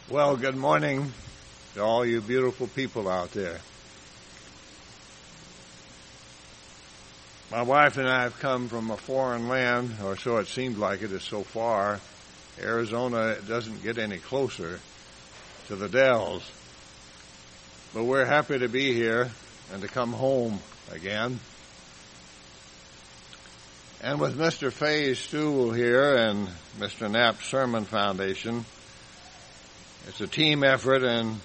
Well, good morning to all you beautiful people out there. My wife and I have come from a foreign land, or so it seems like it is so far. Arizona doesn't get any closer to the Dells. But we're happy to be here and to come home again. And with Mr. Fay's Stool here and Mr. Knapp's Sermon Foundation, it's a team effort, and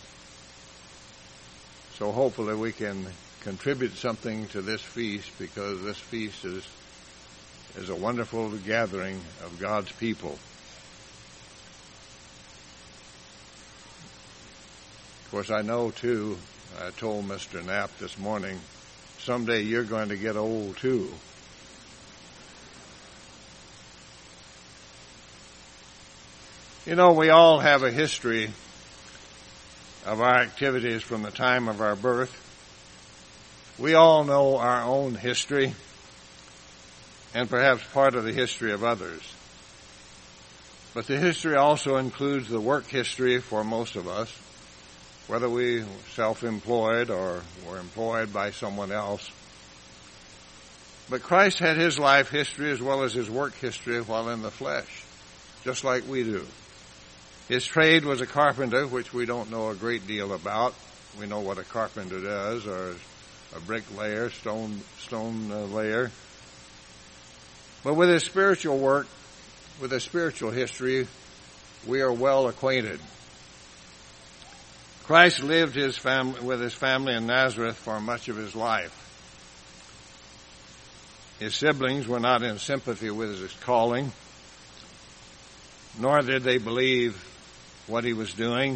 so hopefully we can contribute something to this feast, because this feast is a wonderful gathering of God's people. Of course, I know, too, I told Mr. Knapp this morning, someday you're going to get old, too. You know, we all have a history of our activities from the time of our birth. We all know our own history and perhaps part of the history of others. But the history also includes the work history for most of us, whether we were self-employed or were employed by someone else. But Christ had his life history as well as his work history while in the flesh, just like we do. His trade was a carpenter, which we don't know a great deal about. We know what a carpenter does, or a bricklayer, stone layer. But with his spiritual work, with his spiritual history, we are well acquainted. Christ lived with his family in Nazareth for much of his life. His siblings were not in sympathy with his calling, nor did they believe what he was doing.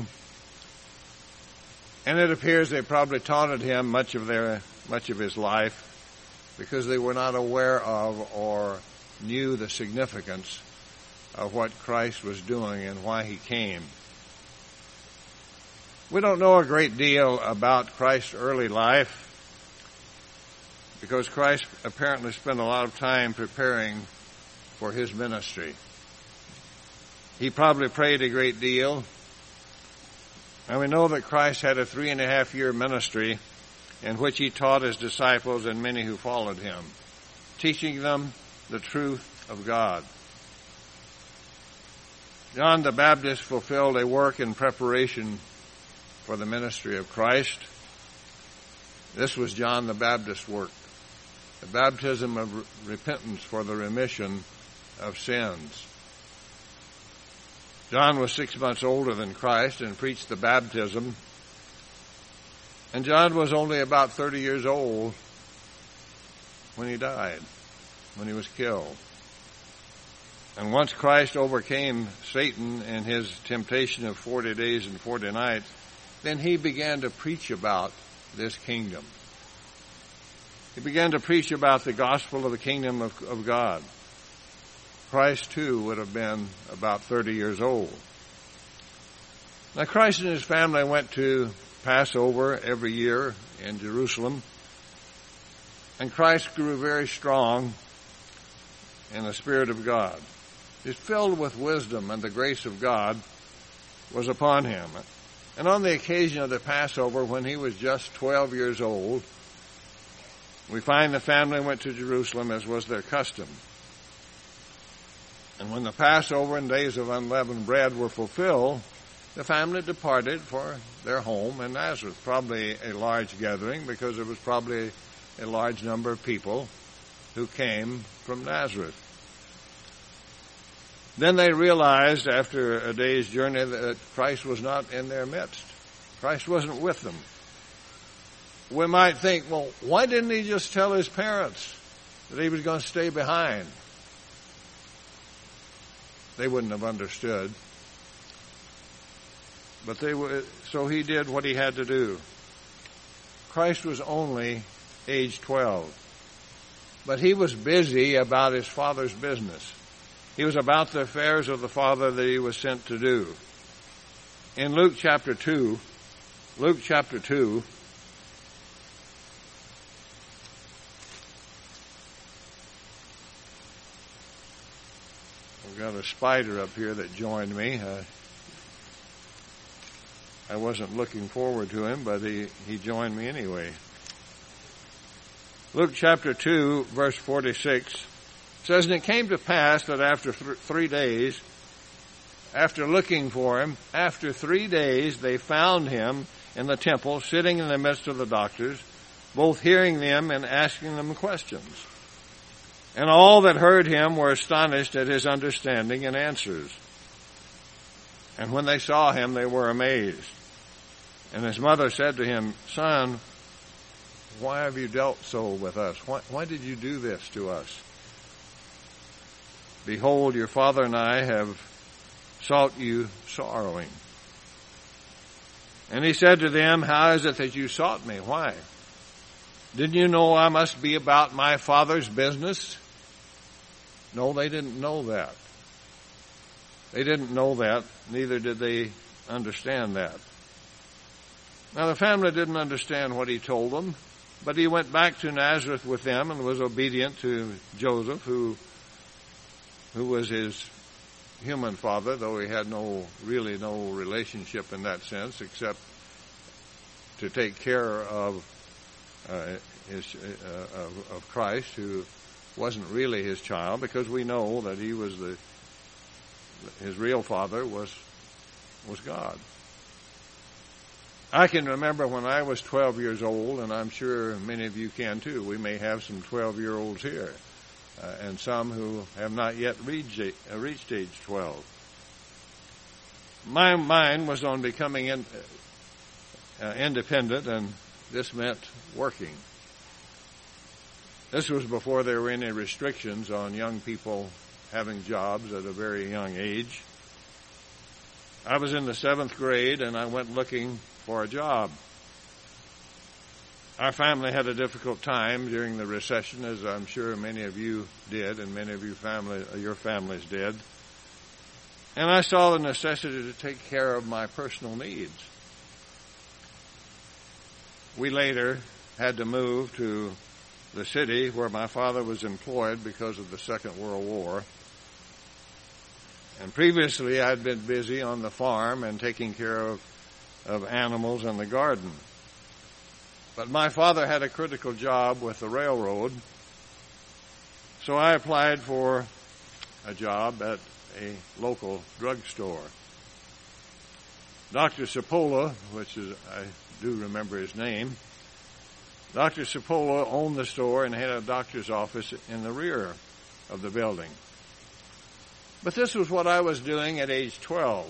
And it appears they probably taunted him much of his life because they were not aware of or knew the significance of what Christ was doing and why he came. We don't know a great deal about Christ's early life because Christ apparently spent a lot of time preparing for his ministry. He probably prayed a great deal. And we know that Christ had a 3.5-year ministry in which he taught his disciples and many who followed him, teaching them the truth of God. John the Baptist fulfilled a work in preparation for the ministry of Christ. This was John the Baptist's work, the baptism of repentance for the remission of sins. John was 6 months older than Christ and preached the baptism. And John was only about 30 years old when he died, when he was killed. And once Christ overcame Satan in his temptation of 40 days and 40 nights, then he began to preach about this kingdom. He began to preach about the gospel of the kingdom of God. Christ, too, would have been about 30 years old. Now, Christ and his family went to Passover every year in Jerusalem, and Christ grew very strong in the Spirit of God. He was filled with wisdom, and the grace of God was upon him. And on the occasion of the Passover, when he was just 12 years old, we find the family went to Jerusalem as was their custom. And when the Passover and days of unleavened bread were fulfilled, the family departed for their home in Nazareth. Probably a large gathering because there was probably a large number of people who came from Nazareth. Then they realized after a day's journey that Christ was not in their midst. Christ wasn't with them. We might think, well, why didn't he just tell his parents that he was going to stay behind? They wouldn't have understood. But so he did what he had to do. Christ was only age 12. But he was busy about his Father's business. He was about the affairs of the Father that he was sent to do. In Luke chapter 2, I've got a spider up here that joined me. I wasn't looking forward to him, but he joined me anyway. Luke chapter 2, verse 46 says, "And it came to pass that after 3 days, after looking for him, after 3 days they found him in the temple, sitting in the midst of the doctors, both hearing them and asking them questions. And all that heard him were astonished at his understanding and answers. And when they saw him, they were amazed. And his mother said to him, 'Son, why have you dealt so with us? Why did you do this to us? Behold, your father and I have sought you sorrowing.' And he said to them, 'How is it that you sought me? Why? Didn't you know I must be about my Father's business?' No, they didn't know that. They didn't know that. Neither did they understand that. Now, the family didn't understand what he told them, but he went back to Nazareth with them and was obedient to Joseph, who was his human father, though he had really no relationship in that sense, except to take care of Christ, who wasn't really his child, because we know that he was his real father was God. I can remember when I was 12 years old, and I'm sure many of you can too. We may have some 12-year-olds here, and some who have not yet reached age 12. My mind was on becoming independent, and this meant working. This was before there were any restrictions on young people having jobs at a very young age. I was in the 7th grade, and I went looking for a job. Our family had a difficult time during the recession, as I'm sure many of you did, and many of your families did. And I saw the necessity to take care of my personal needs. We later had to move to the city where my father was employed because of the Second World War. And previously I'd been busy on the farm and taking care of animals in the garden. But my father had a critical job with the railroad, so I applied for a job at a local drugstore. Dr. Cipolla, I do remember his name, Dr. Cipolla owned the store and had a doctor's office in the rear of the building. But this was what I was doing at age 12,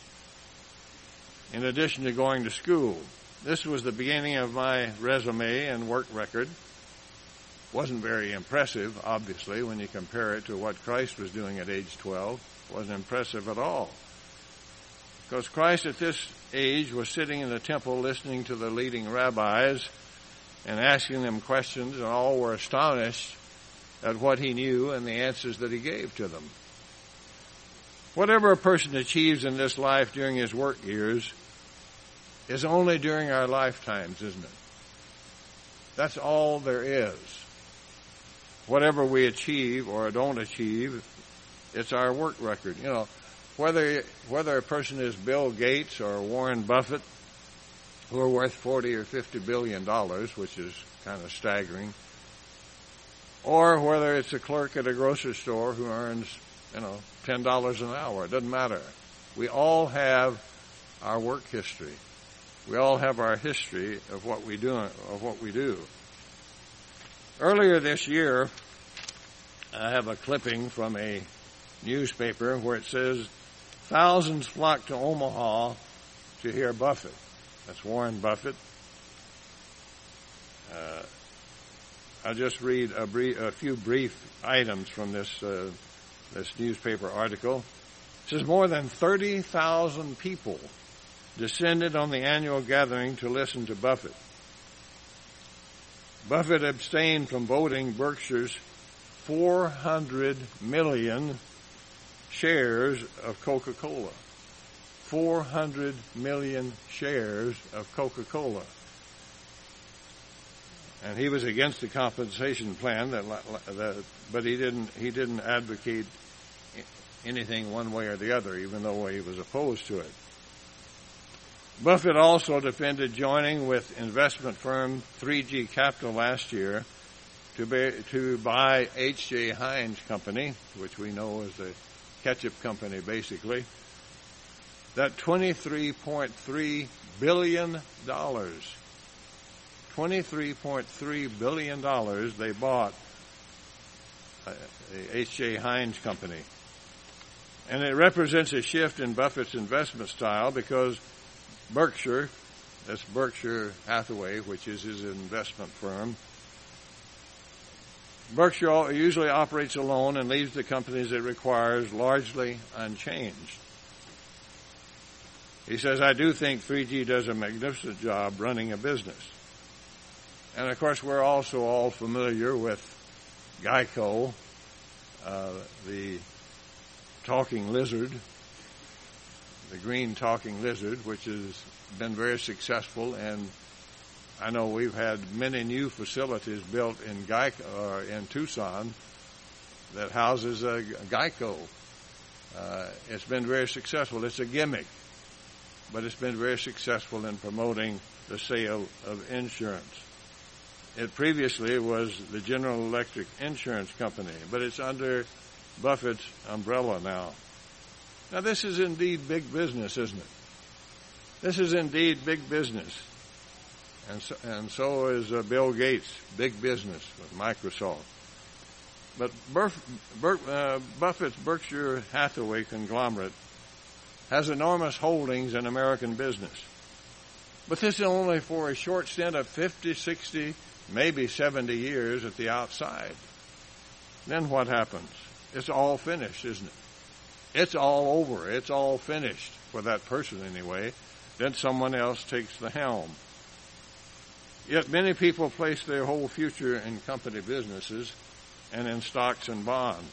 in addition to going to school. This was the beginning of my resume and work record. Wasn't very impressive, obviously, when you compare it to what Christ was doing at age 12. Wasn't impressive at all. Because Christ at this age was sitting in the temple listening to the leading rabbis and asking them questions, and all were astonished at what he knew and the answers that he gave to them. Whatever a person achieves in this life during his work years is only during our lifetimes, isn't it? That's all there is. Whatever we achieve or don't achieve, it's our work record. You know, whether a person is Bill Gates or Warren Buffett, who are worth $40 or $50 billion, which is kind of staggering, or whether it's a clerk at a grocery store who earns, $10 an hour. It doesn't matter. We all have our work history. We all have our history of what we do. Earlier this year, I have a clipping from a newspaper where it says, "Thousands flock to Omaha to hear Buffett." That's Warren Buffett. I'll just read a few brief items from this newspaper article. It says more than 30,000 people descended on the annual gathering to listen to Buffett. Buffett abstained from voting Berkshire's 400 million shares of Coca-Cola. 400 million shares of Coca-Cola. And he was against the compensation plan, but he didn't advocate anything one way or the other, even though he was opposed to it. Buffett also defended joining with investment firm 3G Capital last year to buy H.J. Heinz Company, which we know is a ketchup company basically. That $23.3 billion, $23.3 billion they bought the H.J. Heinz Company. And it represents a shift in Buffett's investment style because Berkshire, that's Berkshire Hathaway, which is his investment firm, Berkshire usually operates alone and leaves the companies it requires largely unchanged. He says, I do think 3G does a magnificent job running a business. And of course, we're also all familiar with Geico, the talking lizard, the green talking lizard, which has been very successful. And I know we've had many new facilities built in in Tucson that houses Geico. It's been very successful. It's a gimmick, but it's been very successful in promoting the sale of insurance. It previously was the General Electric Insurance Company, but it's under Buffett's umbrella now. Now, this is indeed big business, isn't it? This is indeed big business. And so is Bill Gates, big business with Microsoft. But Buffett's Berkshire Hathaway conglomerate has enormous holdings in American business. But this is only for a short stint of 50, 60, maybe 70 years at the outside. Then what happens? It's all finished, isn't it? It's all over. It's all finished for that person anyway. Then someone else takes the helm. Yet many people place their whole future in company businesses and in stocks and bonds.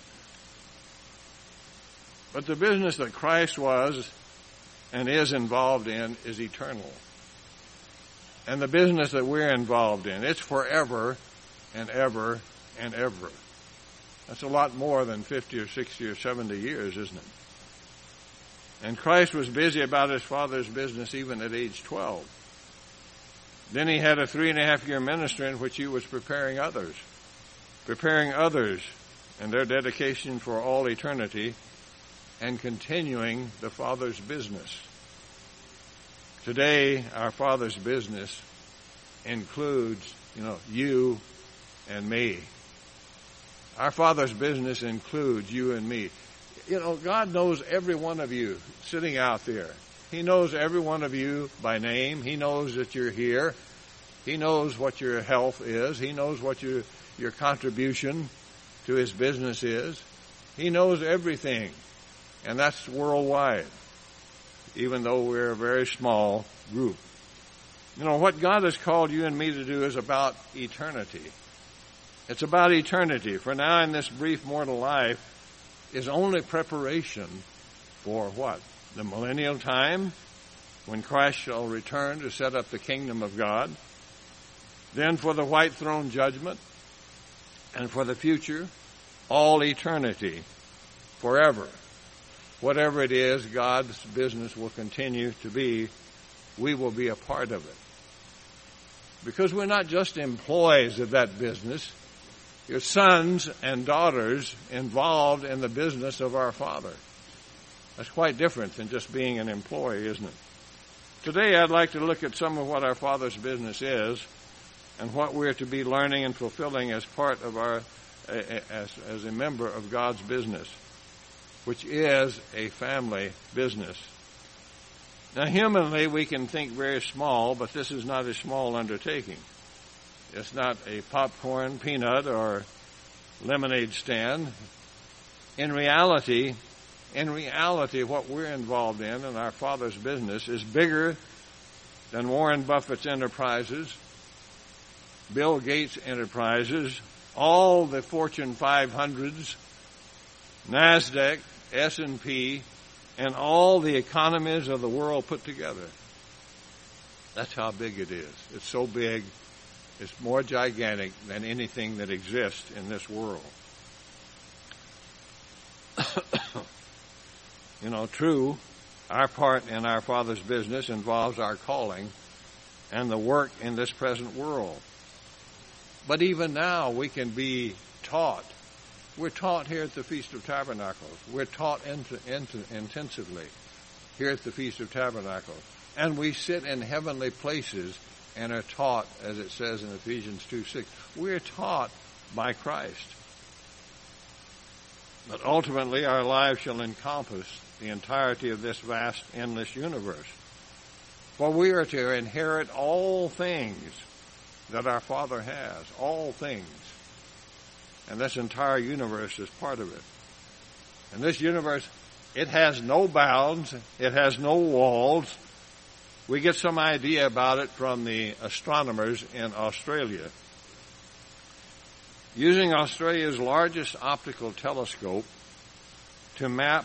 But the business that Christ was and is involved in is eternal. And the business that we're involved in, it's forever and ever and ever. That's a lot more than 50 or 60 or 70 years, isn't it? And Christ was busy about his Father's business even at age 12. Then he had a 3.5-year ministry in which he was preparing others in their dedication for all eternity and continuing the Father's business. Today, our Father's business includes, you and me. Our Father's business includes you and me. God knows every one of you sitting out there. He knows every one of you by name. He knows that you're here. He knows what your health is. He knows what your contribution to his business is. He knows everything. And that's worldwide, even though we're a very small group. What God has called you and me to do is about eternity. It's about eternity. For now, in this brief mortal life, is only preparation for what? The millennial time, when Christ shall return to set up the kingdom of God. Then for the white throne judgment, and for the future, all eternity, forever. Whatever it is God's business will continue to be, we will be a part of it. Because we're not just employees of that business. You're sons and daughters involved in the business of our Father. That's quite different than just being an employee, isn't it? Today I'd like to look at some of what our Father's business is and what we're to be learning and fulfilling as part of as a member of God's business, which is a family business. Now, humanly, we can think very small, but this is not a small undertaking. It's not a popcorn, peanut, or lemonade stand. In reality, what we're involved in our Father's business is bigger than Warren Buffett's enterprises, Bill Gates' enterprises, all the Fortune 500s, NASDAQ, S&P, and all the economies of the world put together. That's how big it is. It's so big, it's more gigantic than anything that exists in this world. True, Our part in our Father's business involves our calling and the work in this present world. But even now we can be taught. We're taught here at the Feast of Tabernacles. We're taught intensively here at the Feast of Tabernacles. And we sit in heavenly places and are taught, as it says in Ephesians 2:6. We're taught by Christ. But ultimately our lives shall encompass the entirety of this vast, endless universe. For we are to inherit all things that our Father has, all things. And this entire universe is part of it. And this universe, it has no bounds, it has no walls. We get some idea about it from the astronomers in Australia. Using Australia's largest optical telescope to map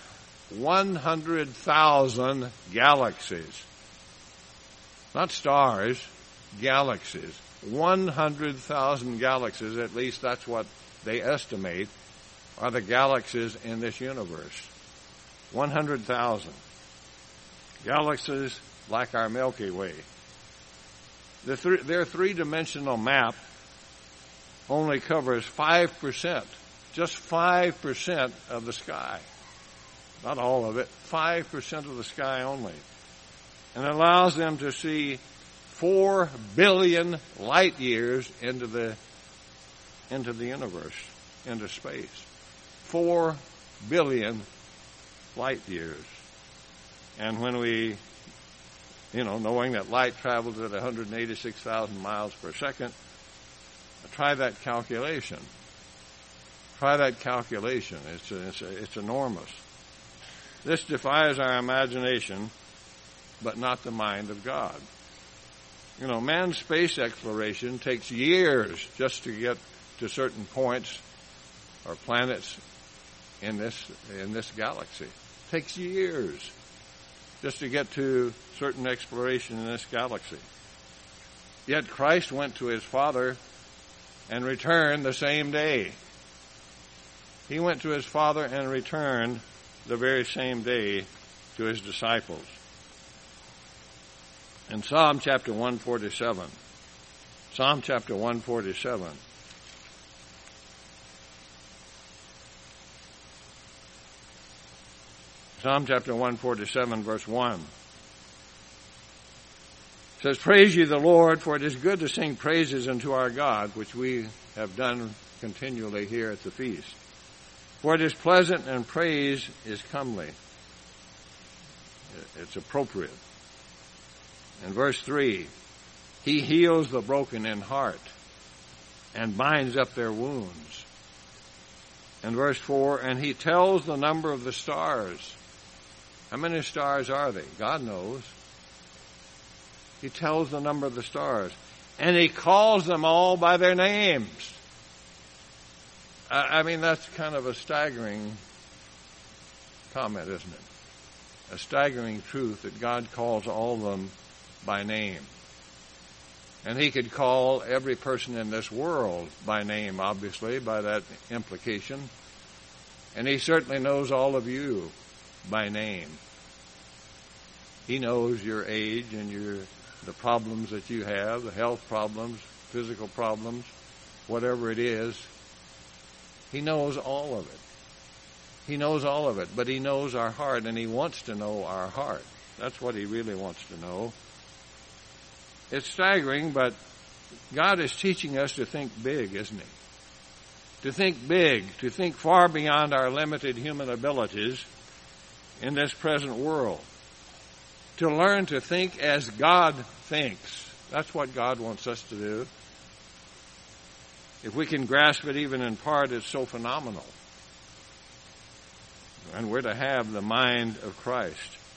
100,000 galaxies. Not stars, galaxies. 100,000 galaxies, at least that's what they estimate, are the galaxies in this universe. 100,000. Galaxies like our Milky Way. Their three-dimensional map only covers 5%, just 5% of the sky. Not all of it, 5% of the sky only. And allows them to see 4 billion light years into the universe, into space. 4 billion light years. And when we, knowing that light travels at 186,000 miles per second, try that calculation. Try that calculation. It's enormous. This defies our imagination, but not the mind of God. Man's space exploration takes years just to get to certain points or planets in this galaxy. It takes years just to get to certain exploration in this galaxy. Yet Christ went to his Father and returned the same day. He went to his Father and returned the very same day to his disciples. In Psalm chapter 147, Psalm chapter 147, Psalm chapter 147, verse 1, says, "Praise ye the Lord, for it is good to sing praises unto our God, which we have done continually here at the feast. For it is pleasant and praise is comely." It's appropriate. In verse 3, "He heals the broken in heart and binds up their wounds." In verse 4, "And he tells the number of the stars." How many stars are they? God knows. He tells the number of the stars. "And he calls them all by their names." That's kind of a staggering comment, isn't it? A staggering truth that God calls all of them by name. And he could call every person in this world by name, obviously, by that implication. And he certainly knows all of you by name. He knows your age and the problems that you have, the health problems, physical problems, whatever it is. He knows all of it. He knows all of it, but he knows our heart, and he wants to know our heart. That's what he really wants to know. It's staggering, but God is teaching us to think big, isn't he? To think big, to think far beyond our limited human abilities in this present world. To learn to think as God thinks. That's what God wants us to do. If we can grasp it even in part, it's so phenomenal. And we're to have the mind of Christ.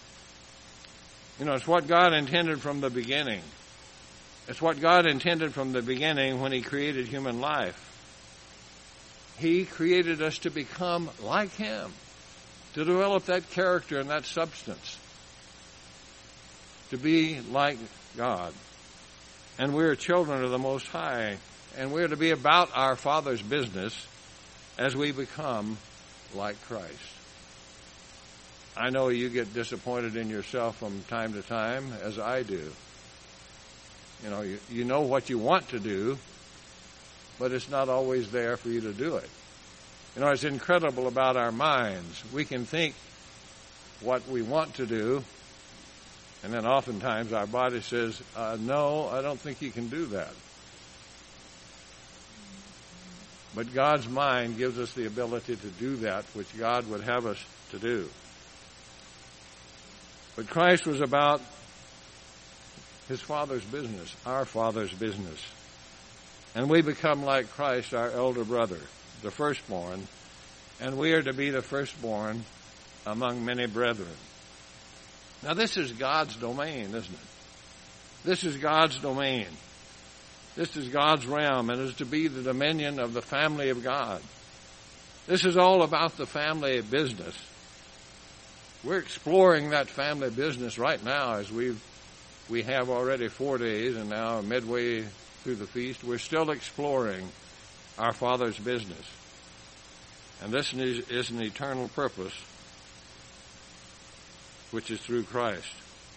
It's what God intended from the beginning. It's what God intended from the beginning when he created human life. He created us to become like him, to develop that character and that substance, to be like God. And we're children of the Most High, and we're to be about our Father's business as we become like Christ. I know you get disappointed in yourself from time to time, as I do. You know what you want to do, but it's not always there for you to do it. It's incredible about our minds. We can think what we want to do, and then oftentimes our body says, no, I don't think you can do that. But God's mind gives us the ability to do that which God would have us to do. But Christ was about his Father's business, our Father's business. And we become like Christ, our elder brother, the firstborn, and we are to be the firstborn among many brethren. Now this is God's domain, isn't it? This is God's domain. This is God's realm, and is to be the dominion of the family of God. This is all about the family business. We're exploring that family business right now as we have already 4 days, and now midway through the feast, we're still exploring our Father's business. And this is an eternal purpose, which is through Christ.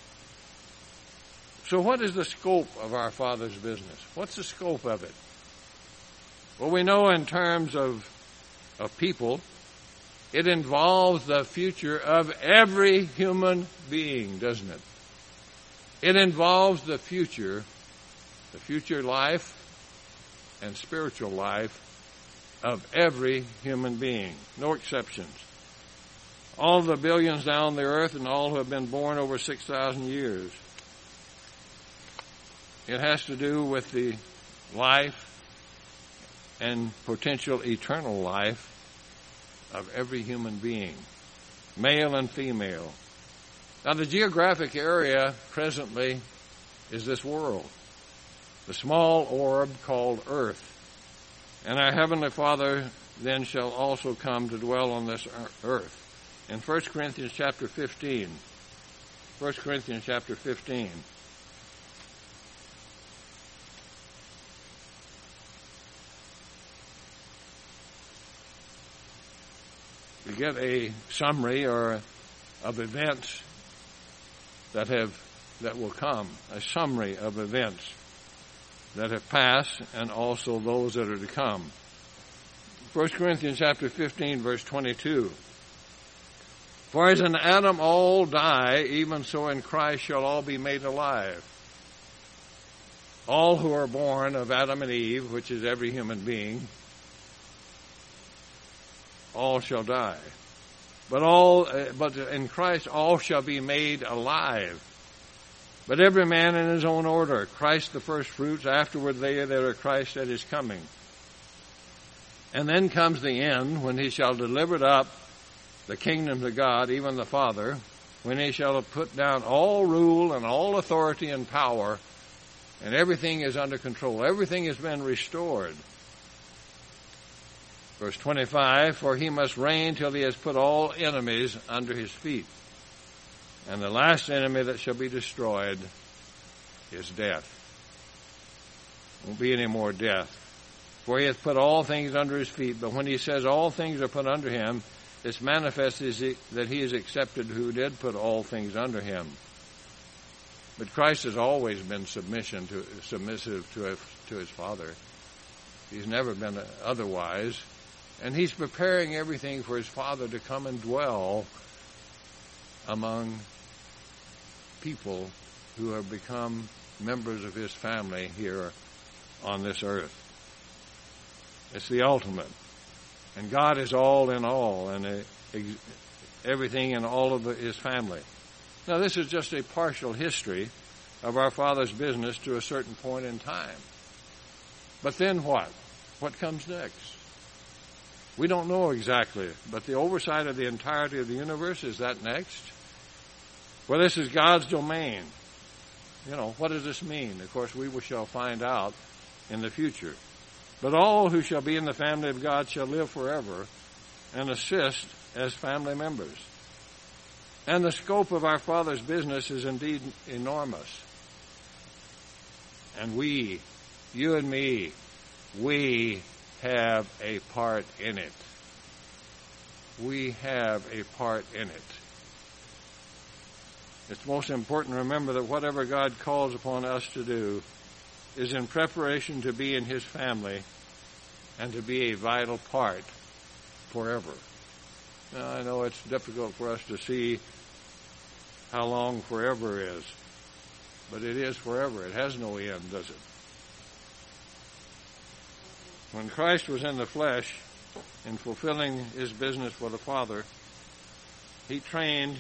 So what is the scope of our Father's business? What's the scope of it? Well, we know in terms of people, it involves the future of every human being, doesn't it? It involves the future life and spiritual life of every human being, no exceptions. All the billions now on the earth and all who have been born over 6,000 years. It has to do with the life and potential eternal life of every human being, male and female. Now, the geographic area presently is this world, the small orb called Earth. And our Heavenly Father then shall also come to dwell on this earth. In 1 Corinthians chapter 15, 1 Corinthians chapter 15, we get a summary of events that will come, a summary of events that have passed and also those that are to come. 1 Corinthians chapter 15, verse 22. For as in Adam all die, even so in Christ shall all be made alive. All who are born of Adam and Eve, which is every human being, all shall die. But in Christ all shall be made alive. But every man in his own order, Christ the first fruits, afterward they that are Christ at his coming. And then comes the end, when he shall deliver up the kingdom to God, even the Father, when he shall have put down all rule and all authority and power, and everything is under control. Everything has been restored. Verse 25, for he must reign till he has put all enemies under his feet. And the last enemy that shall be destroyed is death. Won't be any more death. For he hath put all things under his feet. But when he says all things are put under him, it's manifest that he is accepted who did put all things under him. But Christ has always been submissive to his Father. He's never been otherwise. And he's preparing everything for his Father to come and dwell among people who have become members of his family here on this earth. It's the ultimate. And God is all in all, and everything in all of his family. Now, this is just a partial history of our Father's business to a certain point in time. But then what? What comes next? We don't know exactly, but the oversight of the entirety of the universe, is that next? Well, this is God's domain. What does this mean? Of course, we shall find out in the future. But all who shall be in the family of God shall live forever and assist as family members. And the scope of our Father's business is indeed enormous. And we, you and me, we have a part in it. We have a part in it. It's most important to remember that whatever God calls upon us to do is in preparation to be in His family and to be a vital part forever. Now, I know it's difficult for us to see how long forever is, but it is forever. It has no end, does it? When Christ was in the flesh, in fulfilling His business for the Father, He trained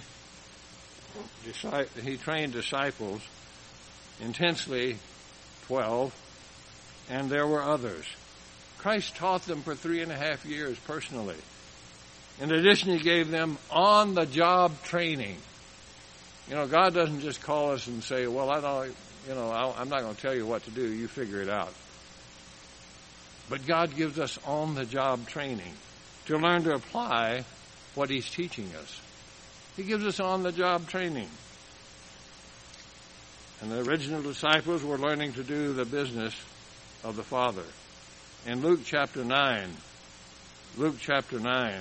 disciples, intensely 12, and there were others. Christ taught them for 3.5 years personally. In addition, He gave them on-the-job training. You know, God doesn't just call us and say, well, I'm not going to tell you what to do. You figure it out. But God gives us on-the-job training to learn to apply what He's teaching us. He gives us on-the-job training. And the original disciples were learning to do the business of the Father. In Luke chapter 9, Luke chapter 9,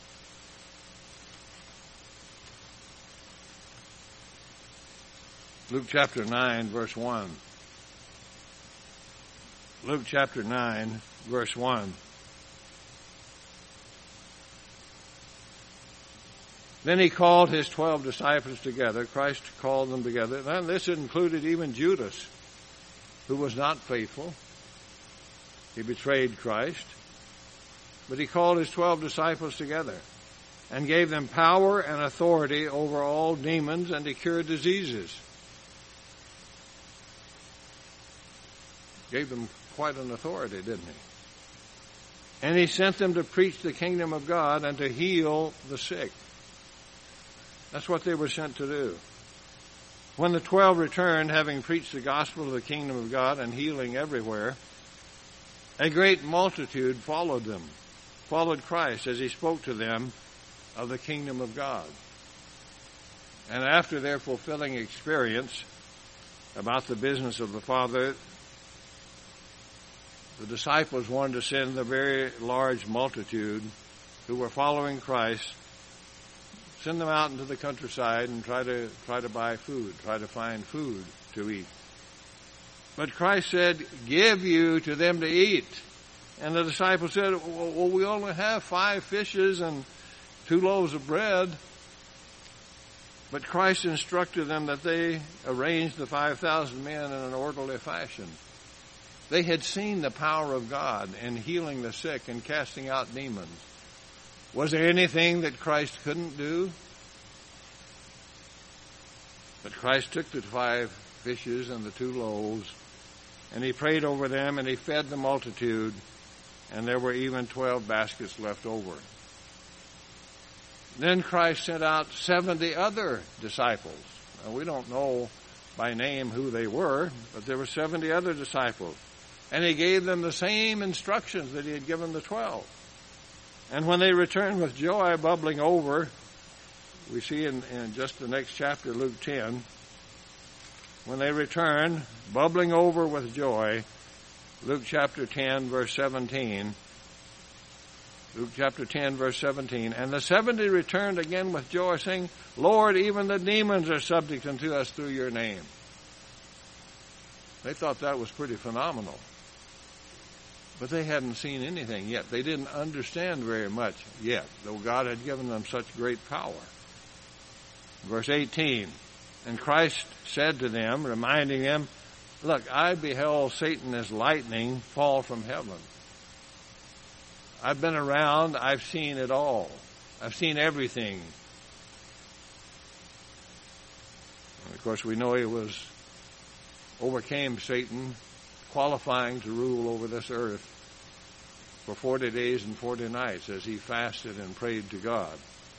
verse 1. Luke chapter 9, verse 1. Then He called His 12 disciples together. Christ called them together. And this included even Judas, who was not faithful. He betrayed Christ. But He called His 12 disciples together and gave them power and authority over all demons and to cure diseases. Gave them quite an authority, didn't He? And He sent them to preach the kingdom of God and to heal the sick. That's what they were sent to do. When the 12 returned, having preached the gospel of the kingdom of God and healing everywhere, a great multitude followed them, followed Christ as He spoke to them of the kingdom of God. And after their fulfilling experience about the business of the Father, the disciples wanted to send the very large multitude who were following Christ, send them out into the countryside and try to buy food, try to find food to eat. But Christ said, give you to them to eat. And the disciples said, well, we only have 5 fishes and 2 loaves of bread. But Christ instructed them that they arrange the 5,000 men in an orderly fashion. They had seen the power of God in healing the sick and casting out demons. Was there anything that Christ couldn't do? But Christ took the 5 fishes and the 2 loaves, and He prayed over them, and He fed the multitude, and there were even 12 baskets left over. Then Christ sent out 70 other disciples. Now, we don't know by name who they were, but there were 70 other disciples. And He gave them the same instructions that He had given the 12. And when they returned with joy bubbling over, we see in just the next chapter, Luke 10, when they returned, bubbling over with joy, Luke chapter 10, verse 17, Luke chapter 10, verse 17, and the 70 returned again with joy, saying, Lord, even the demons are subject unto us through your name. They thought that was pretty phenomenal. But they hadn't seen anything yet. They didn't understand very much yet, though God had given them such great power. Verse 18, and Christ said to them, reminding them, look, I beheld Satan as lightning fall from heaven. I've been around. I've seen it all. I've seen everything. And of course, we know He overcame Satan, qualifying to rule over this earth for 40 days and 40 nights as He fasted and prayed to God.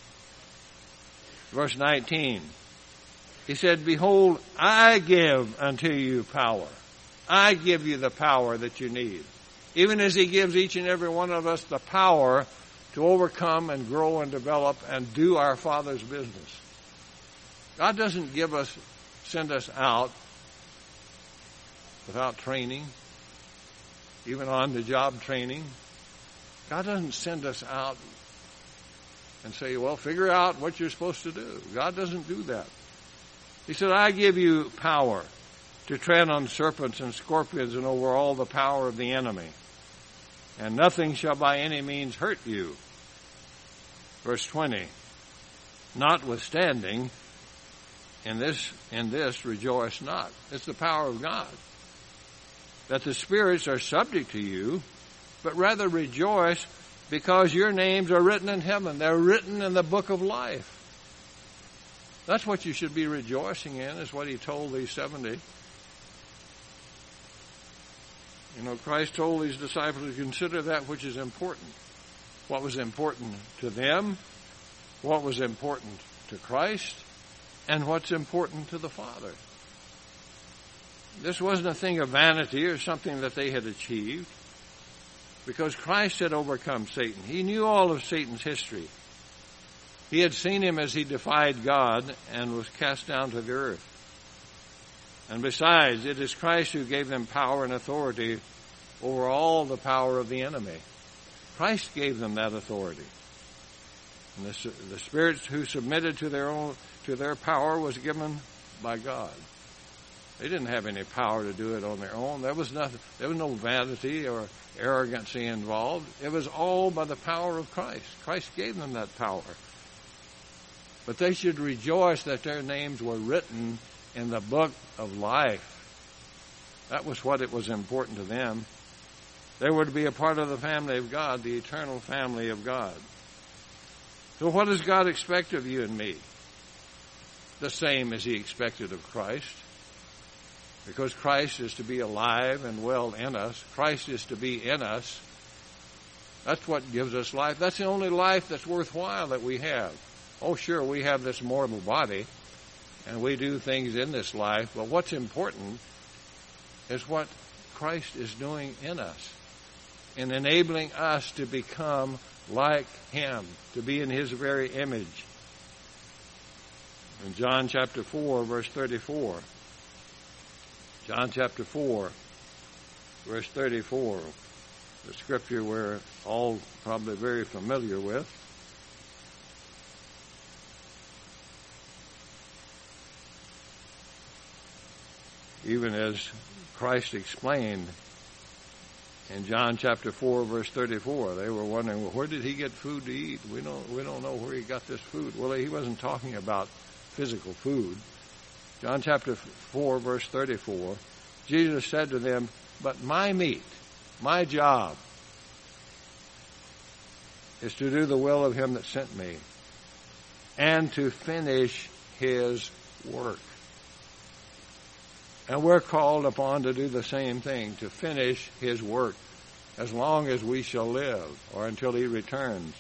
Verse 19, He said, behold, I give unto you power. I give you the power that you need. Even as He gives each and every one of us the power to overcome and grow and develop and do our Father's business. God doesn't send us out without training, even on-the-job training. God doesn't send us out and say, well, figure out what you're supposed to do. God doesn't do that. He said, I give you power to tread on serpents and scorpions and over all the power of the enemy, and nothing shall by any means hurt you. Verse 20, notwithstanding, in this rejoice not. It's the power of God. That the spirits are subject to you, but rather rejoice because your names are written in heaven. They're written in the book of life. That's what you should be rejoicing in, is what he told these 70. You know, Christ told these disciples to consider that which is important. What was important to them, what was important to Christ, and what's important to the Father. This wasn't a thing of vanity or something that they had achieved, because Christ had overcome Satan. He knew all of Satan's history. He had seen him as he defied God and was cast down to the earth. And besides, it is Christ who gave them power and authority over all the power of the enemy. Christ gave them that authority. And the spirits who submitted to their power was given by God. They didn't have any power to do it on their own. There was no vanity or arrogancy involved. It was all by the power of Christ. Christ gave them that power. But they should rejoice that their names were written in the book of life. That was what it was important to them. They were to be a part of the family of God, the eternal family of God. So what does God expect of you and me? The same as he expected of Christ. Because Christ is to be alive and well in us. Christ is to be in us. That's what gives us life. That's the only life that's worthwhile that we have. Oh, sure, we have this mortal body, and we do things in this life, but what's important is what Christ is doing in us, in enabling us to become like him, to be in his very image. In John chapter 4, verse 34, John chapter 4, verse 34, the scripture we're all probably very familiar with. Even as Christ explained in John chapter 4, verse 34, they were wondering, well, where did he get food to eat? We don't know where he got this food. Well, he wasn't talking about physical food. John chapter 4, verse 34, Jesus said to them, but my meat, my job, is to do the will of him that sent me and to finish his work. And we're called upon to do the same thing, to finish his work as long as we shall live or until he returns.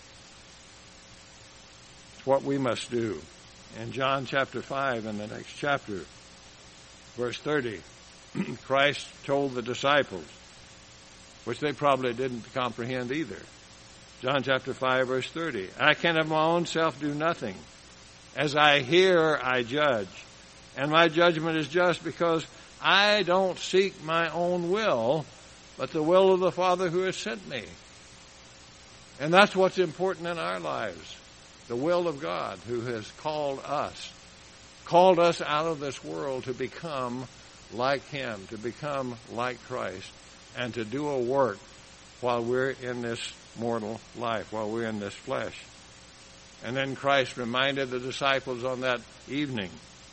It's what we must do. In John chapter 5, in the next chapter, verse 30, Christ told the disciples, which they probably didn't comprehend either. John chapter 5, verse 30, I can of my own self do nothing. As I hear, I judge. And my judgment is just because I don't seek my own will, but the will of the Father who has sent me. And that's what's important in our lives. The will of God who has called us out of this world to become like him, to become like Christ, and to do a work while we're in this mortal life, while we're in this flesh. And then Christ reminded the disciples on that evening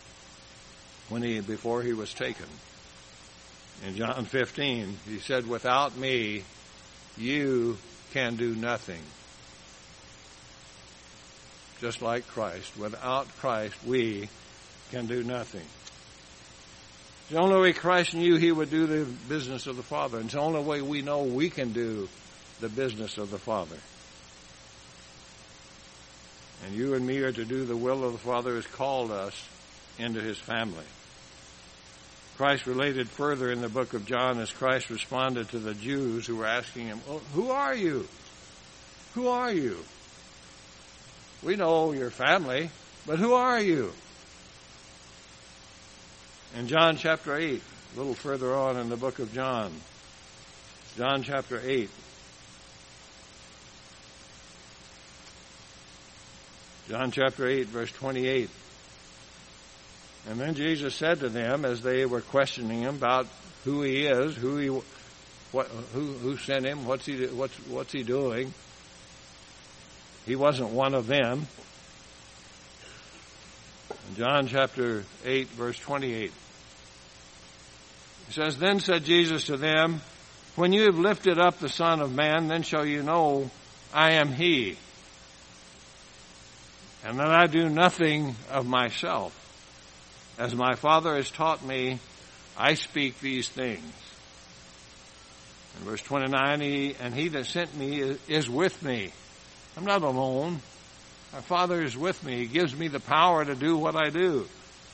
before he was taken. In John 15, he said, without me, you can do nothing. Just like Christ. Without Christ, we can do nothing. The only way Christ knew he would do the business of the Father. And it's the only way we know we can do the business of the Father. And you and me are to do the will of the Father who has called us into his family. Christ related further in the book of John as Christ responded to the Jews who were asking him, well, who are you? Who are you? We know your family, but who are you? In John chapter 8, a little further on in the book of John, John chapter 8, John chapter 8, verse 28. And then Jesus said to them, as they were questioning him about who he is, who sent him, what's he doing? He wasn't one of them. In John chapter 8, verse 28. It says, Then said Jesus to them, When you have lifted up the Son of Man, then shall you know I am he, and that I do nothing of myself. As my Father has taught me, I speak these things. In verse 29, and he that sent me is with me. I'm not alone. My Father is with me. He gives me the power to do what I do.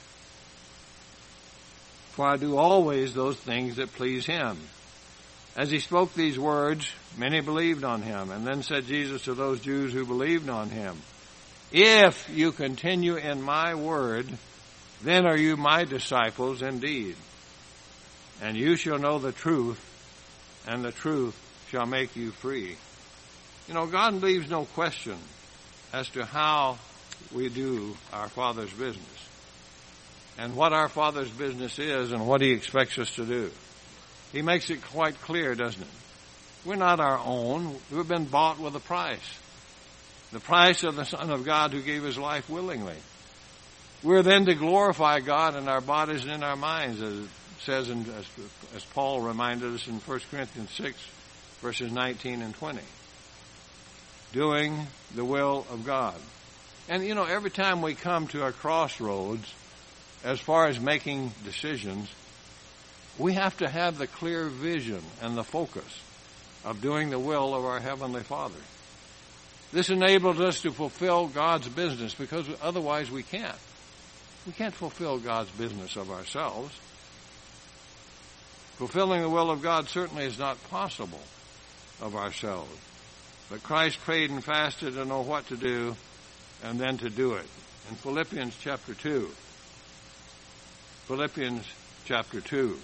For I do always those things that please him. As he spoke these words, many believed on him. And then said Jesus to those Jews who believed on him, If you continue in my word, then are you my disciples indeed. And you shall know the truth, and the truth shall make you free. You know, God leaves no question as to how we do our Father's business, and what our Father's business is, and what he expects us to do. He makes it quite clear, doesn't it? We're not our own. We've been bought with a price. The price of the Son of God who gave his life willingly. We're then to glorify God in our bodies and in our minds, as it says, as Paul reminded us in 1 Corinthians 6, verses 19 and 20. Doing the will of God. And, you know, every time we come to a crossroads, as far as making decisions, we have to have the clear vision and the focus of doing the will of our Heavenly Father. This enables us to fulfill God's business, because otherwise we can't. We can't fulfill God's business of ourselves. Fulfilling the will of God certainly is not possible of ourselves. But Christ prayed and fasted to know what to do and then to do it. In Philippians chapter 2. Philippians chapter 2.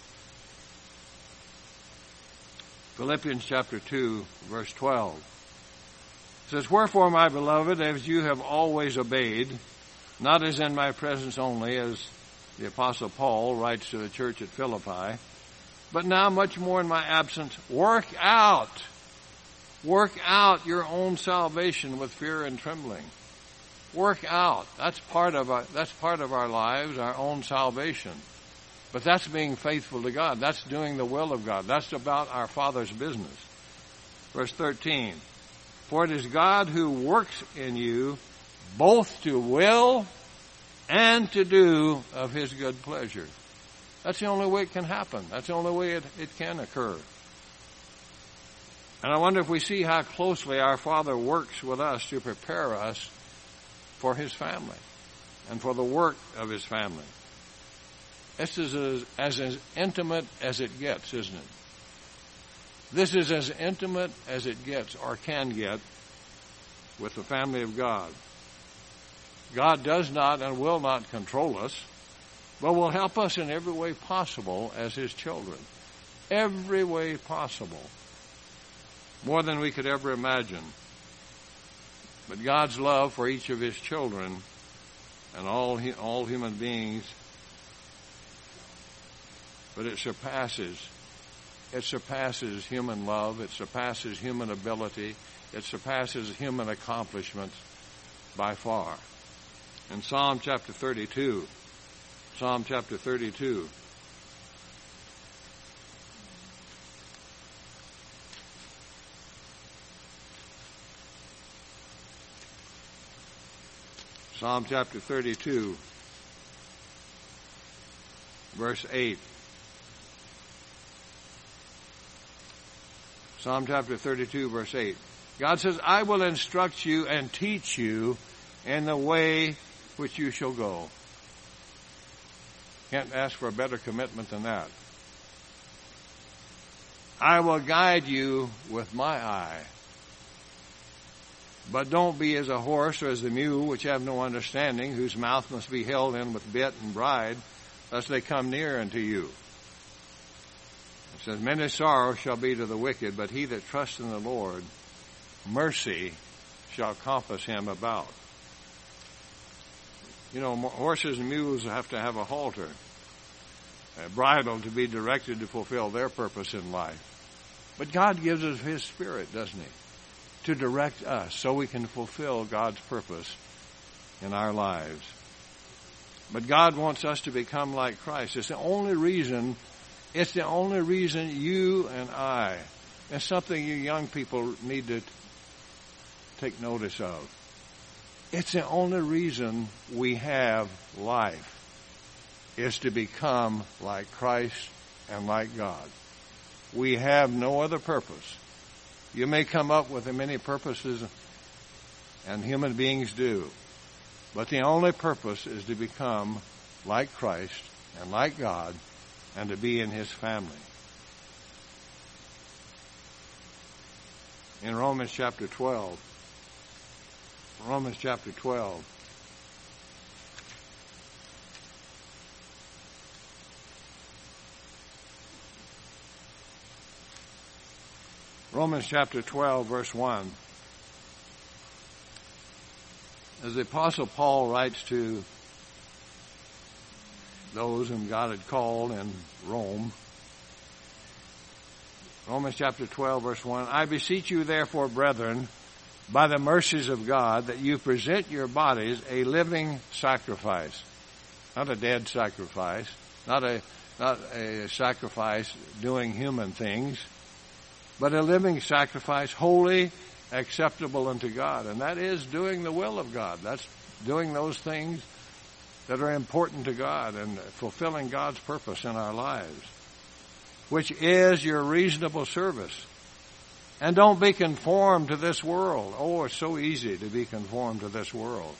Philippians chapter 2, verse 12. It says, Wherefore, my beloved, as you have always obeyed, not as in my presence only, as the Apostle Paul writes to the church at Philippi, but now much more in my absence, work out your own salvation with fear and trembling. Work out. That's part of our lives, our own salvation. But that's being faithful to God. That's doing the will of God. That's about our Father's business. Verse 13. For it is God who works in you both to will and to do of his good pleasure. That's the only way it can happen. That's the only way it can occur. And I wonder if we see how closely our Father works with us to prepare us for his family and for the work of his family. This is as intimate as it gets, isn't it? This is as intimate as it gets, or can get, with the family of God. God does not and will not control us, but will help us in every way possible as his children. Every way possible. More than we could ever imagine. But God's love for each of his children and all human beings, but it surpasses human love, it surpasses human ability, it surpasses human accomplishments by far. In Psalm chapter 32, Psalm chapter 32, Psalm chapter 32, verse 8. Psalm chapter 32, verse 8. God says, I will instruct you and teach you in the way which you shall go. Can't ask for a better commitment than that. I will guide you with my eye. But don't be as a horse or as the mule, which have no understanding, whose mouth must be held in with bit and bridle, lest they come near unto you. It says, many sorrows shall be to the wicked, but he that trusts in the Lord, mercy shall compass him about. You know, horses and mules have to have a halter, a bridle to be directed to fulfill their purpose in life. But God gives us His Spirit, doesn't He? To direct us so we can fulfill God's purpose in our lives. But God wants us to become like Christ. It's the only reason you and I, it's something you young people need to take notice of. It's the only reason we have life, is to become like Christ and like God. We have no other purpose. You may come up with many purposes, and human beings do, but the only purpose is to become like Christ and like God and to be in His family. In Romans chapter 12, Romans chapter 12. Romans chapter 12, verse 1. As the Apostle Paul writes to those whom God had called in Rome, Romans chapter 12, verse 1, I beseech you therefore, brethren, by the mercies of God, that you present your bodies a living sacrifice. Not a dead sacrifice, not a sacrifice doing human things, but a living sacrifice, holy, acceptable unto God. And that is doing the will of God. That's doing those things that are important to God and fulfilling God's purpose in our lives, which is your reasonable service. And don't be conformed to this world. Oh, it's so easy to be conformed to this world.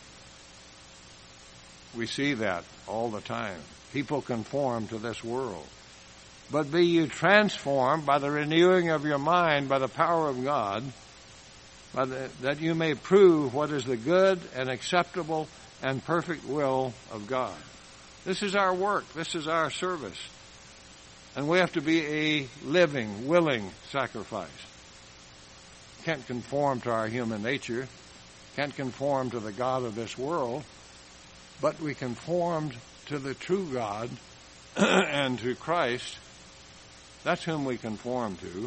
We see that all the time. People conform to this world. But be you transformed by the renewing of your mind by the power of God, that you may prove what is the good and acceptable and perfect will of God. This is our work. This is our service. And we have to be a living, willing sacrifice. Can't conform to our human nature, can't conform to the God of this world, but we conformed to the true God and to Christ. That's whom we conform to.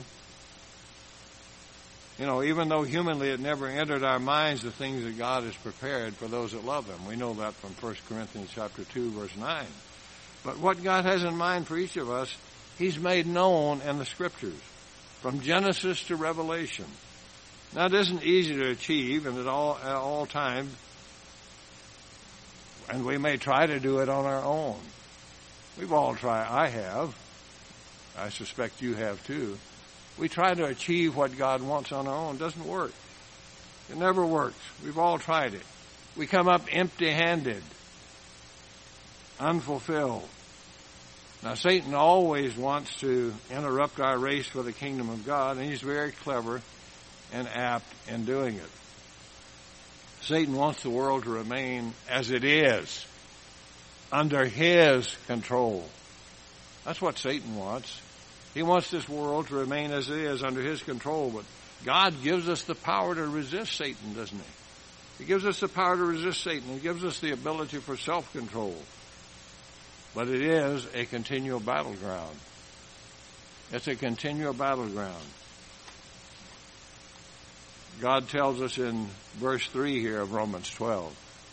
You know, even though humanly it never entered our minds the things that God has prepared for those that love Him. We know that from 1 Corinthians chapter 2, verse 9. But what God has in mind for each of us, He's made known in the Scriptures, from Genesis to Revelation. Now, it isn't easy to achieve, and at all times, and we may try to do it on our own. We've all tried. I have. I suspect you have too. We try to achieve what God wants on our own. It doesn't work. It never works. We've all tried it. We come up empty-handed, unfulfilled. Now, Satan always wants to interrupt our race for the kingdom of God, and he's very clever and apt in doing it. Satan wants the world to remain as it is, under his control. That's what Satan wants. He wants this world to remain as it is, under his control. But God gives us the power to resist Satan, doesn't He? He gives us the power to resist Satan. He gives us the ability for self-control. But it is a continual battleground. It's a continual battleground. God tells us in verse 3 here of Romans 12.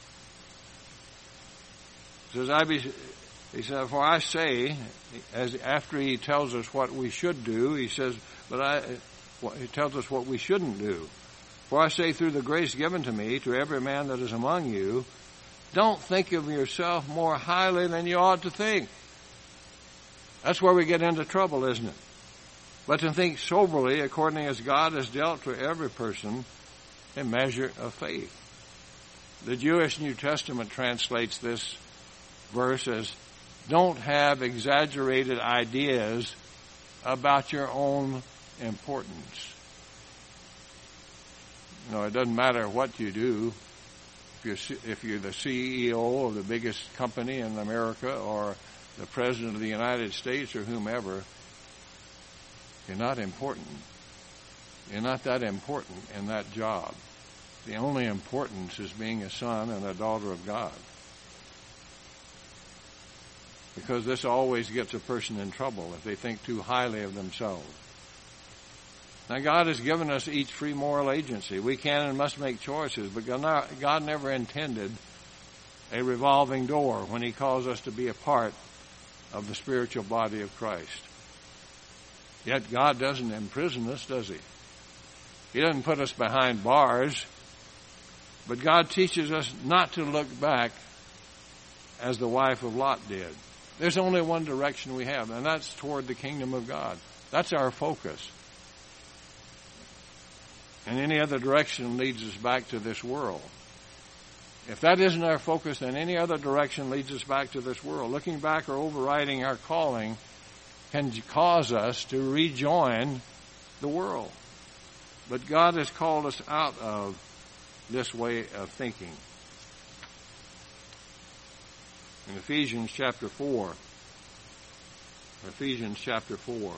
He says, for I say, as after he tells us what we should do, he says, he tells us what we shouldn't do. For I say, through the grace given to me, to every man that is among you, don't think of yourself more highly than you ought to think. That's where we get into trouble, isn't it? But to think soberly, according as God has dealt to every person a measure of faith. The Jewish New Testament translates this verse as, don't have exaggerated ideas about your own importance. You know, it doesn't matter what you do. If you're the CEO of the biggest company in America or the President of the United States or whomever, you're not important. You're not that important in that job. The only importance is being a son and a daughter of God. because this always gets a person in trouble if they think too highly of themselves. Now, God has given us each free moral agency. We can and must make choices, but God never intended a revolving door when He calls us to be a part of the spiritual body of Christ. Yet God doesn't imprison us, does He? He doesn't put us behind bars, but God teaches us not to look back as the wife of Lot did. There's only one direction we have, and that's toward the kingdom of God. That's our focus. And any other direction leads us back to this world. If that isn't our focus, then any other direction leads us back to this world. Looking back or overriding our calling can cause us to rejoin the world. But God has called us out of this way of thinking. In Ephesians chapter 4, Ephesians chapter 4,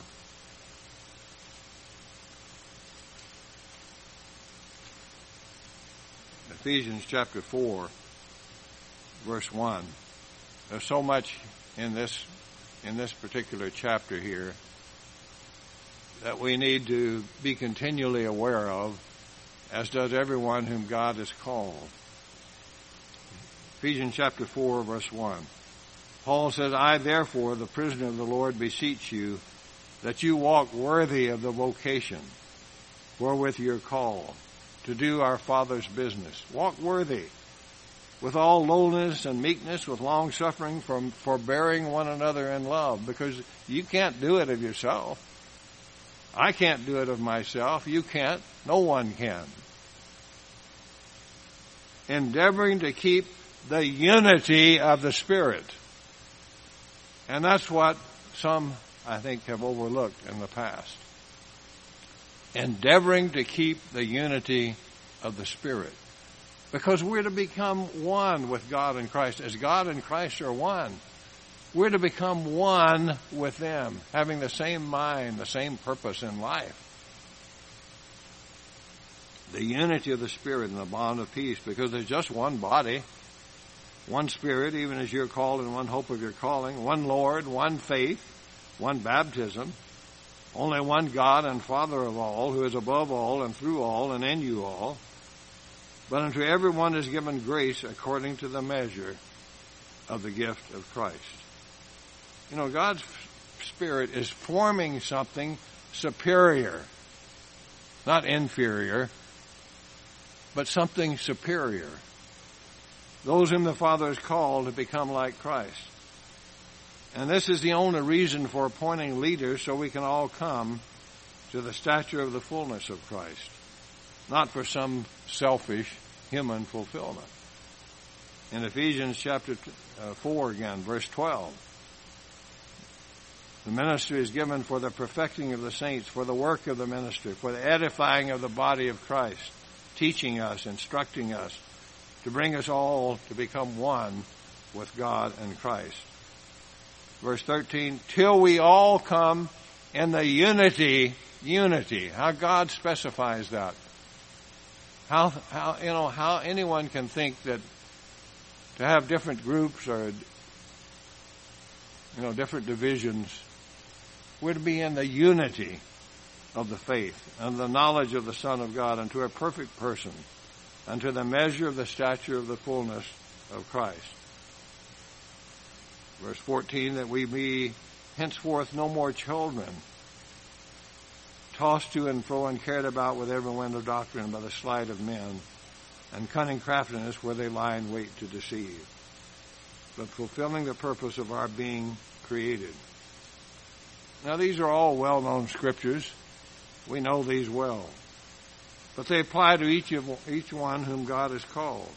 verse 1. There's so much in this particular chapter here that we need to be continually aware of, as does everyone whom God has called. Ephesians chapter 4, verse 1. Paul says, I therefore, the prisoner of the Lord, beseech you that you walk worthy of the vocation wherewith you're called, to do our Father's business. Walk worthy, with all lowliness and meekness, with long suffering, forbearing one another in love, because you can't do it of yourself. I can't do it of myself. You can't. No one can. Endeavoring to keep the unity of the Spirit. And that's what some, I think, have overlooked in the past. Endeavoring to keep the unity of the Spirit. Because we're to become one with God and Christ. As God and Christ are one, we're to become one with them, having the same mind, the same purpose in life. The unity of the Spirit and the bond of peace, because there's just one body, one Spirit, even as you're called in one hope of your calling, one Lord, one faith, one baptism, only one God and Father of all, who is above all and through all and in you all. But unto everyone is given grace according to the measure of the gift of Christ. You know, God's Spirit is forming something superior, not inferior, but something superior. Those whom the Father has called to become like Christ. And this is the only reason for appointing leaders, so we can all come to the stature of the fullness of Christ, not for some selfish human fulfillment. In Ephesians chapter 4 again, verse 12, the ministry is given for the perfecting of the saints, for the work of the ministry, for the edifying of the body of Christ, teaching us, instructing us, to bring us all to become one with God and Christ. Verse 13, till we all come in the unity, how God specifies that. How anyone can think that to have different groups or, different divisions, we're to be in the unity of the faith and the knowledge of the Son of God unto a perfect person, unto the measure of the stature of the fullness of Christ. Verse 14, that we be henceforth no more children, tossed to and fro and carried about with every wind of doctrine by the sleight of men and cunning craftiness where they lie in wait to deceive, but fulfilling the purpose of our being created. Now these are all well-known scriptures. We know these well. But they apply to each one whom God has called.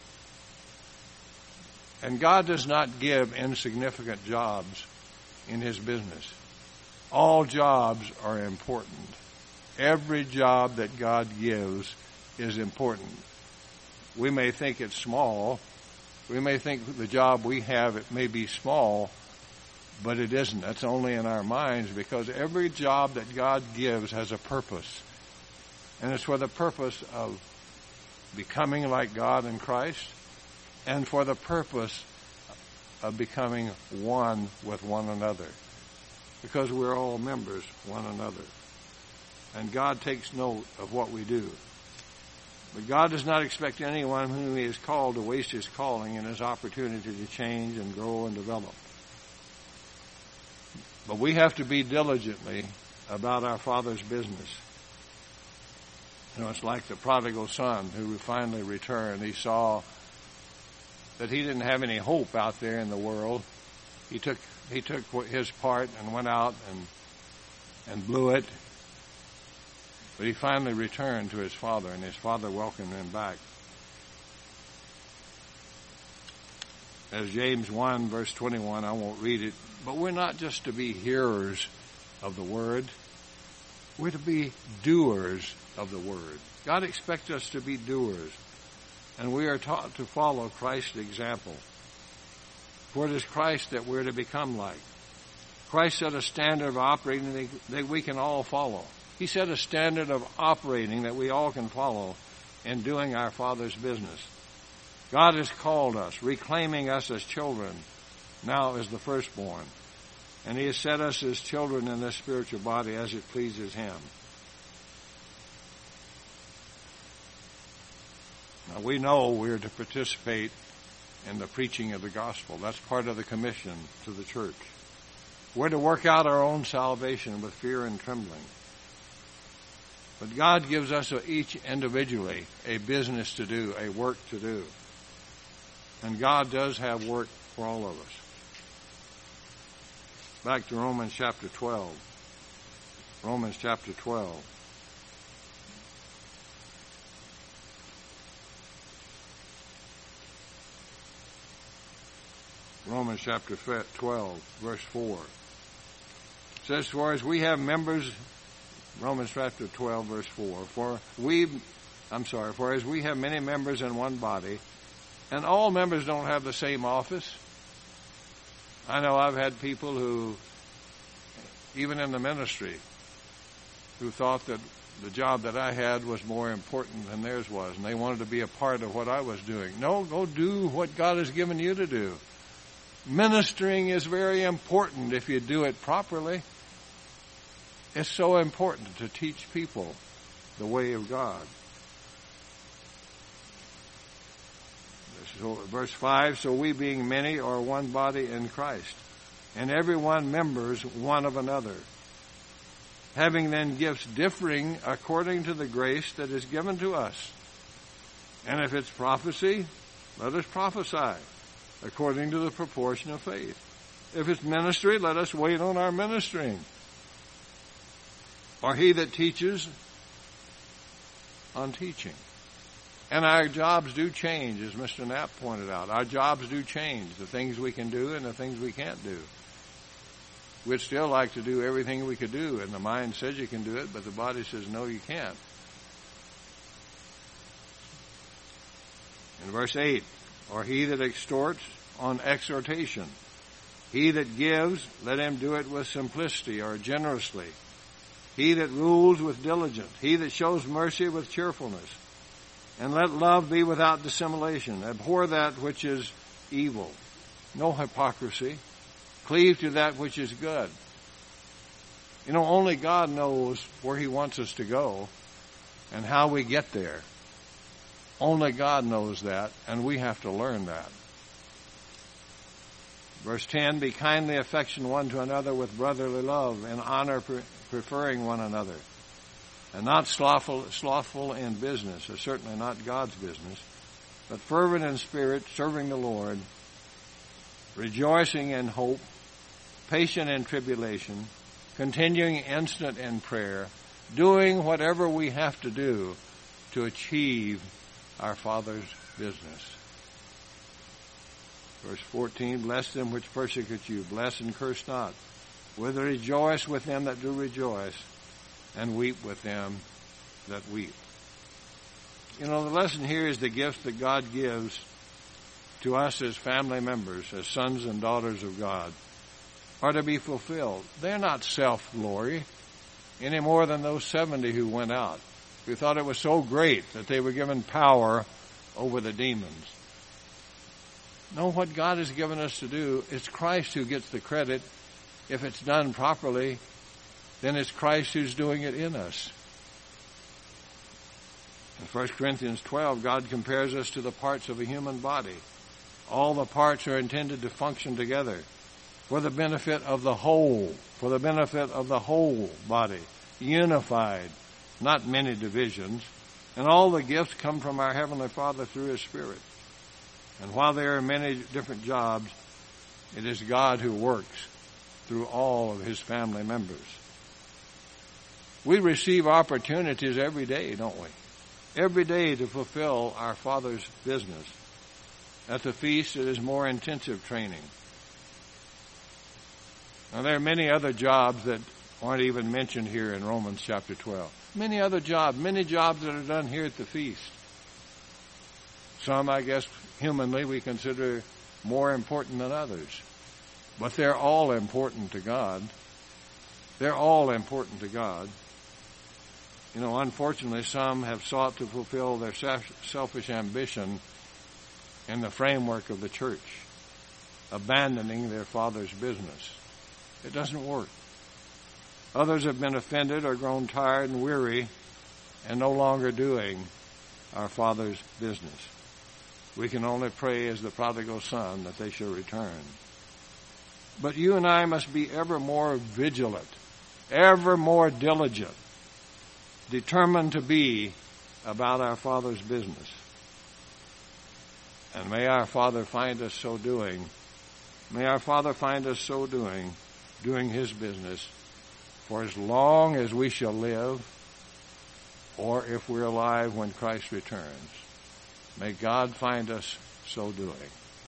And God does not give insignificant jobs in His business. All jobs are important. Every job that God gives is important. We may think it's small. We may think the job we have, it may be small, but it isn't. That's only in our minds, because every job that God gives has a purpose. And it's for the purpose of becoming like God in Christ, and for the purpose of becoming one with one another, because we're all members one another. And God takes note of what we do. But God does not expect anyone whom He has called to waste his calling and his opportunity to change and grow and develop. But we have to be diligently about our Father's business. You know, it's like the prodigal son who finally returned. He saw that he didn't have any hope out there in the world. He took his part and went out and blew it. But he finally returned to his father, and his father welcomed him back. As James 1, verse 21, I won't read it, but we're not just to be hearers of the word. We're to be doers of the word. God expects us to be doers, and we are taught to follow Christ's example. For it is Christ that we're to become like. Christ set a standard of operating that we can all follow. He set a standard of operating that we all can follow in doing our Father's business. God has called us, reclaiming us as children, now as the firstborn. And He has set us as children in this spiritual body as it pleases Him. Now we know we're to participate in the preaching of the gospel. That's part of the commission to the church. We're to work out our own salvation with fear and trembling. But God gives us each individually a business to do, a work to do. And God does have work for all of us. Back to Romans chapter 12. Romans chapter 12. Romans chapter 12, verse 4. It says, for as we have members... Romans chapter 12, verse 4. For as we have many members in one body, and all members don't have the same office. I know I've had people who, even in the ministry, who thought that the job that I had was more important than theirs was, and they wanted to be a part of what I was doing. No, go do what God has given you to do. Ministering is very important if you do it properly. It's so important to teach people the way of God. Verse 5, so we being many are one body in Christ, and every one members one of another, having then gifts differing according to the grace that is given to us. And if it's prophecy, let us prophesy according to the proportion of faith. If it's ministry, let us wait on our ministering. Or he that teaches on teaching. And our jobs do change, as Mr. Knapp pointed out. Our jobs do change, the things we can do and the things we can't do. We'd still like to do everything we could do, and the mind says you can do it, but the body says, no, you can't. In verse 8, or he that extorts on exhortation. He that gives, let him do it with simplicity or generously. He that rules with diligence. He that shows mercy with cheerfulness. And let love be without dissimulation. Abhor that which is evil. No hypocrisy. Cleave to that which is good. You know, only God knows where He wants us to go and how we get there. Only God knows that, and we have to learn that. Verse 10, be kindly affectioned one to another with brotherly love, in honor preferring one another, and not slothful in business, or certainly not God's business, but fervent in spirit, serving the Lord, rejoicing in hope, patient in tribulation, continuing instant in prayer, doing whatever we have to do to achieve our Father's business. Verse 14, bless them which persecute you, bless and curse not. Whether rejoice with them that do rejoice, and weep with them that weep. You know, the lesson here is the gifts that God gives to us as family members, as sons and daughters of God, are to be fulfilled. They're not self-glory any more than those 70 who went out, who thought it was so great that they were given power over the demons. No, what God has given us to do, it's Christ who gets the credit. If it's done properly, then it's Christ who's doing it in us. In 1 Corinthians 12, God compares us to the parts of a human body. All the parts are intended to function together for the benefit of the whole, for the benefit of the whole body, unified, not many divisions. And all the gifts come from our Heavenly Father through His Spirit. And while there are many different jobs, it is God who works through all of His family members. We receive opportunities every day, don't we? Every day to fulfill our Father's business. At the feast, it is more intensive training. Now, there are many other jobs that aren't even mentioned here in Romans chapter 12. Many jobs that are done here at the feast. Some, I guess, humanly we consider more important than others. But they're all important to God. They're all important to God. You know, unfortunately, some have sought to fulfill their selfish ambition in the framework of the church, abandoning their Father's business. It doesn't work. Others have been offended or grown tired and weary and no longer doing our Father's business. We can only pray as the prodigal son that they shall return. But you and I must be ever more vigilant, ever more diligent, determined to be about our Father's business. And may our Father find us so doing. May our Father find us so doing His business for as long as we shall live, or if we're alive when Christ returns. May God find us so doing.